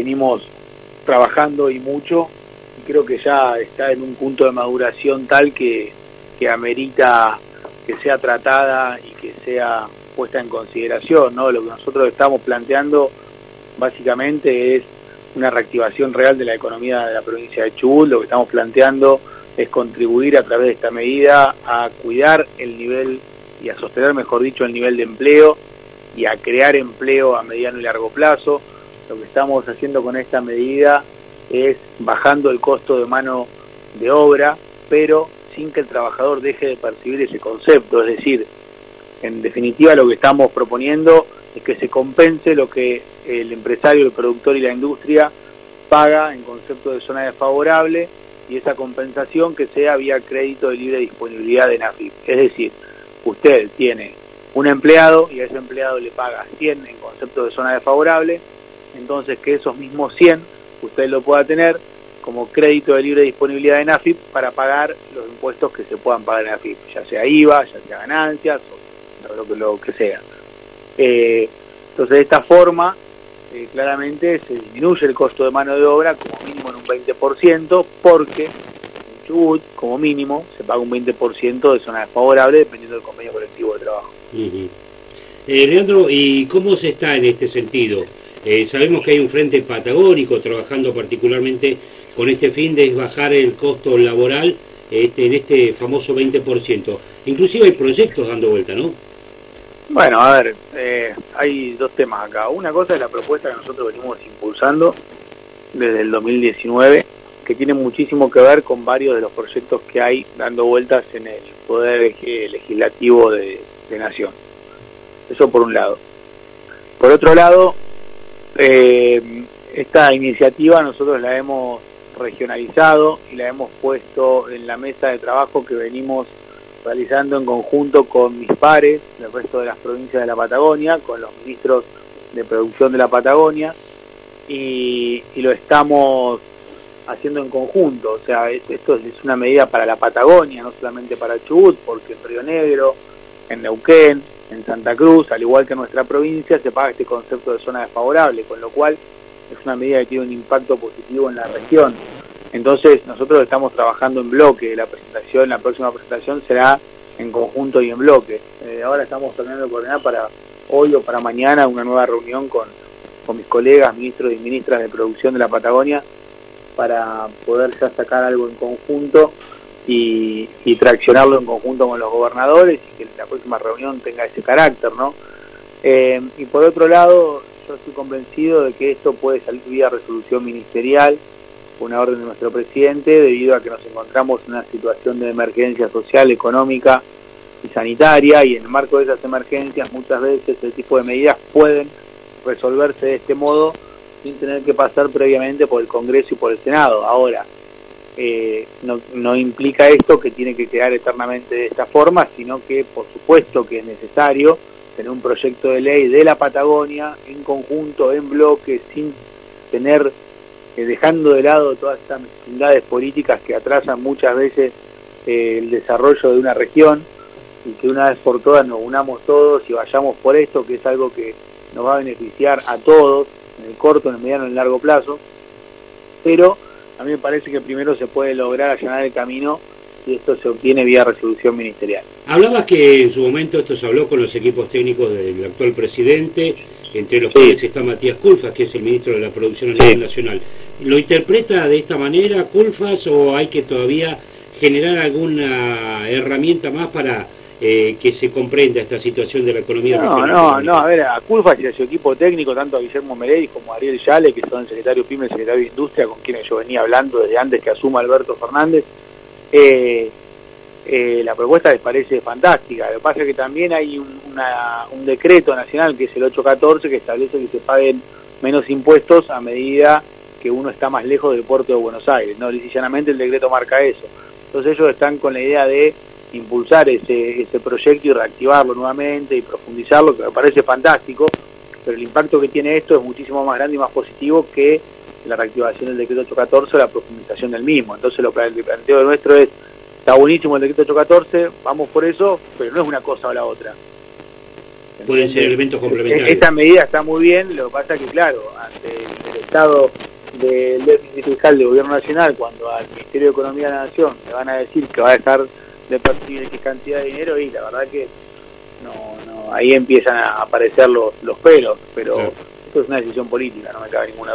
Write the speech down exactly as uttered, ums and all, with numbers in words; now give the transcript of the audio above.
venimos trabajando y mucho, y creo que ya está en un punto de maduración tal que, que amerita que sea tratada y que sea puesta en consideración, ¿no? Lo que nosotros estamos planteando básicamente es una reactivación real de la economía de la provincia de Chubut. Lo que estamos planteando es contribuir a través de esta medida a cuidar el nivel y a sostener, mejor dicho, el nivel de empleo y a crear empleo a mediano y largo plazo. Lo que estamos haciendo con esta medida es bajando el costo de mano de obra, pero sin que el trabajador deje de percibir ese concepto. Es decir, en definitiva lo que estamos proponiendo es que se compense lo que el empresario, el productor y la industria paga en concepto de zona desfavorable, y esa compensación que sea vía crédito de libre disponibilidad de NAFIP. Es decir, usted tiene un empleado y a ese empleado le paga cien en concepto de zona desfavorable, entonces que esos mismos cien usted lo pueda tener como crédito de libre disponibilidad de NAFIP para pagar los impuestos que se puedan pagar en NAFIP, ya sea I V A, ya sea ganancias, o lo que, lo que sea. Eh, entonces de esta forma, eh, claramente se disminuye el costo de mano de obra como mínimo en un veinte por ciento, porque en Chubut, como mínimo, se paga un veinte por ciento de zona desfavorable dependiendo del convenio colectivo de trabajo. Uh-huh. eh, Leandro, ¿y cómo se está en este sentido? Eh, sabemos que hay un frente patagónico trabajando particularmente con este fin de bajar el costo laboral este, en este famoso veinte por ciento. Inclusive hay proyectos dando vuelta, ¿no? Bueno, a ver, eh, hay dos temas acá. Una cosa es la propuesta que nosotros venimos impulsando desde el dos mil diecinueve, que tiene muchísimo que ver con varios de los proyectos que hay dando vueltas en el Poder Legislativo de, de Nación. Eso por un lado. Por otro lado, eh, esta iniciativa nosotros la hemos regionalizado y la hemos puesto en la mesa de trabajo que venimos realizando en conjunto con mis pares del resto de las provincias de la Patagonia, con los ministros de producción de la Patagonia, y, y lo estamos haciendo en conjunto. O sea, esto es una medida para la Patagonia, no solamente para Chubut, porque en Río Negro, en Neuquén, en Santa Cruz, al igual que en nuestra provincia, se paga este concepto de zona desfavorable, con lo cual es una medida que tiene un impacto positivo en la región. Entonces nosotros estamos trabajando en bloque. La presentación, la próxima presentación será en conjunto y en bloque. Eh, ahora estamos terminando de coordinar para hoy o para mañana una nueva reunión con, con mis colegas, ministros y ministras de producción de la Patagonia, para poder ya sacar algo en conjunto y, y traccionarlo en conjunto con los gobernadores, y que la próxima reunión tenga ese carácter, ¿no? Eh, y por otro lado, yo estoy convencido de que esto puede salir vía resolución ministerial, una orden de nuestro presidente, debido a que nos encontramos en una situación de emergencia social, económica y sanitaria, y en el marco de esas emergencias muchas veces este tipo de medidas pueden resolverse de este modo sin tener que pasar previamente por el Congreso y por el Senado. Ahora, eh, no, no implica esto que tiene que quedar eternamente de esta forma, sino que por supuesto que es necesario tener un proyecto de ley de la Patagonia en conjunto, en bloque, sin tener Eh, dejando de lado todas estas mezquindades políticas que atrasan muchas veces eh, el desarrollo de una región, y que una vez por todas nos unamos todos y vayamos por esto, que es algo que nos va a beneficiar a todos en el corto, en el mediano y en el largo plazo. Pero a mí me parece que primero se puede lograr allanar el camino si esto se obtiene vía resolución ministerial. Hablabas que en su momento esto se habló con los equipos técnicos del actual presidente, entre los cuales sí está Matías Culfas, que es el ministro de la Producción a nivel sí. nacional. ¿Lo interpreta de esta manera Culfas, o hay que todavía generar alguna herramienta más para eh, que se comprenda esta situación de la economía no, regional? No, no, a ver, a Culfas y a su equipo técnico, tanto a Guillermo Meredith como a Ariel Yale, que son el secretario PYME y el secretario de Industria, con quienes yo venía hablando desde antes que asuma Alberto Fernández, eh, eh, la propuesta les parece fantástica. Lo que pasa es que también hay un, una, un decreto nacional, que es el ocho catorce, que establece que se paguen menos impuestos a medida que uno está más lejos del puerto de Buenos Aires, ¿no? Lisa y llanamente el decreto marca eso. Entonces ellos están con la idea de impulsar ese, ese proyecto y reactivarlo nuevamente y profundizarlo, que me parece fantástico, pero el impacto que tiene esto es muchísimo más grande y más positivo que la reactivación del decreto ocho catorce o la profundización del mismo. Entonces lo que el planteo nuestro es: está buenísimo el decreto ocho catorce, vamos por eso, pero no es una cosa o la otra. Pueden ser elementos complementarios. Esta medida está muy bien, lo que pasa que, claro, ante el estado del déficit fiscal del gobierno nacional, cuando al Ministerio de Economía de la Nación le van a decir que va a dejar de percibir X cantidad de dinero, y la verdad que no, no ahí empiezan a aparecer los, los pelos, pero claro, esto es una decisión política, no me cabe ninguna